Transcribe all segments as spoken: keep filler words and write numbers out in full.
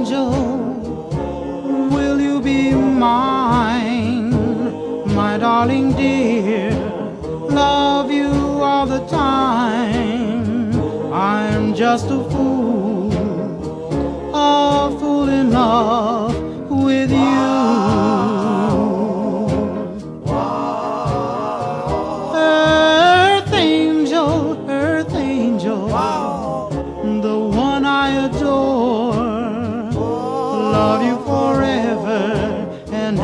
angel, will you be mine, my darling dear? Love you all the time. I'm just a fool, a fool in love with you. Earth angel, earth angel, the one I adore. Love you forever and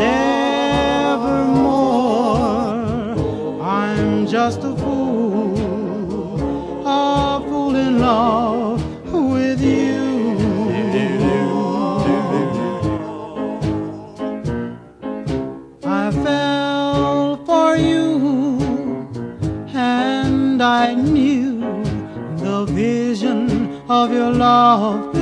evermore. I'm just a fool, a fool in love with you. I fell for you, and I knew the vision of your love,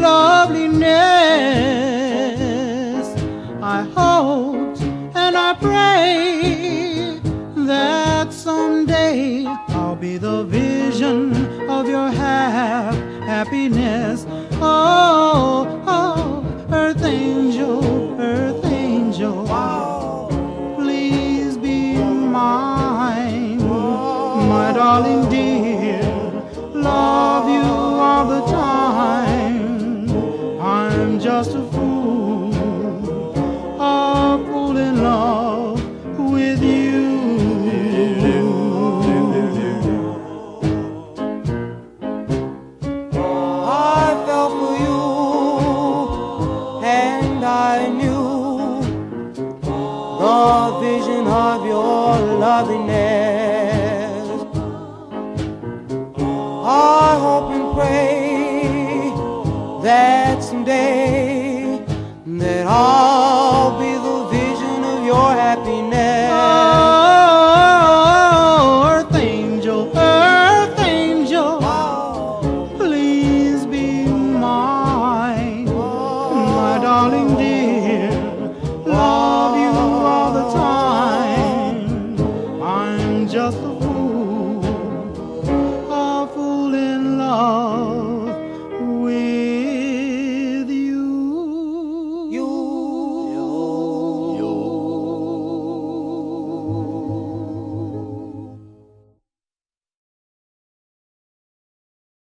loveliness. I hoped and I prayed that someday I'll be the vision of your hap happiness. Oh, oh, earth angel, earth angel, please be mine, my darling dear. Love you all the time. I'm just a fool, a fool in love with you. I fell for you, and I knew the vision of your loveliness. I hope and pray that someday that I